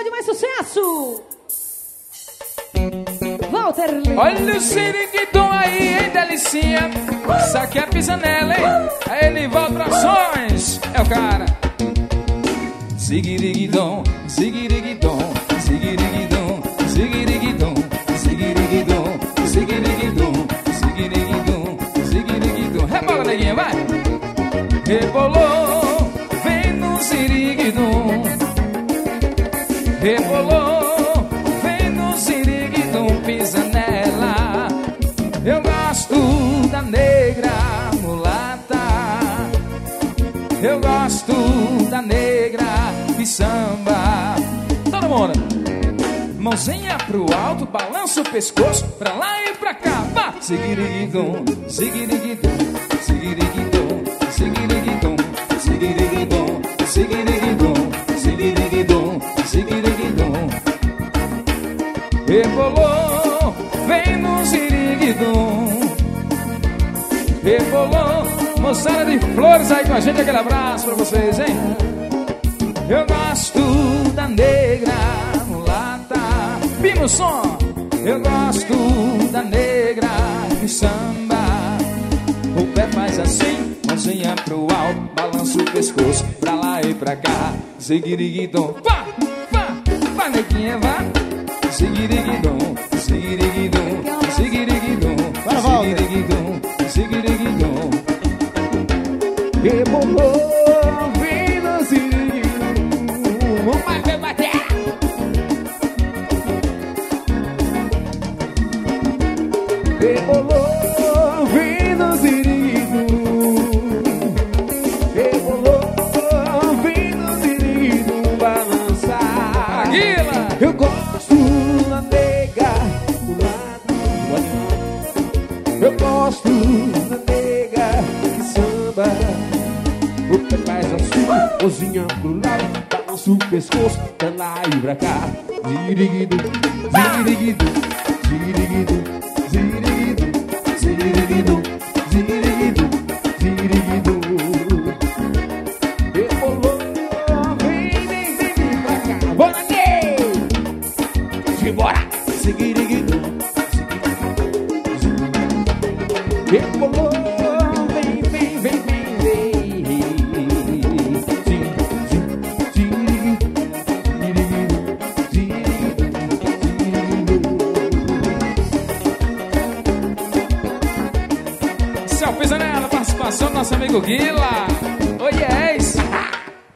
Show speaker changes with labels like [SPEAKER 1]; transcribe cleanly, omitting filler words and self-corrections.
[SPEAKER 1] de mais sucesso. Walter Lima.
[SPEAKER 2] Olha o siriguidom aí, hein, delicinha. Isso aqui é pisanela, hein? Aí ele volta ações. É o cara. Sigiriguidom, sigiriguidom, sigiriguidom, sigiriguidom, sigiriguidom, sigiriguidom, sigiriguidom, sigiriguidom. Rebola, neguinha, vai. Rebolou, vem no siriguidom. Rebolou, vem no siriguidom, pisa nela. Eu gosto da negra mulata. Eu gosto da negra que samba. Todo mundo. Mãozinha pro alto, balança o pescoço, pra lá e pra cá. Vá! Sigiriguidom, sigiriguidom, sigiriguidom, sigiriguidom, sigiriguidom, sigiriguidom, sigiriguidom, sigiriguidom. Rebolou, vem no siriguidom. Rebolou. Moçada de Flores aí com a gente, aquele abraço pra vocês, hein? Eu gosto da negra mulata. Pino som. Eu gosto da negra que samba. O pé faz assim, mãozinha pro alto, balança o pescoço, pra lá e pra cá. Sigiriguidom, vá, vá, vá, neguinha, vá. Sigiriguidom, sigiriguidom, sigiriguidom, sigiriguidom, sigiriguidom. Rebolou, vem no siriguidom. Vamos bater. Rebolou, vem no siriguidom. Rebolou, vem no siriguidom balançar. Aguila! Eu gosto da nega do lado. Eu gosto da nega que samba. O pé faz assim, cozinha pro lado, balança o pescoço, pra lá e pra cá. Ziriguido, ziriguido, ziriguido, ziriguido, ziriguido, ziriguido, ziriguido. Rebolou, vem pra cá. Bora, Ney! Simbora! Ziriguido, rebolou, vem. Céu Pisanella, participação do nosso amigo Guila.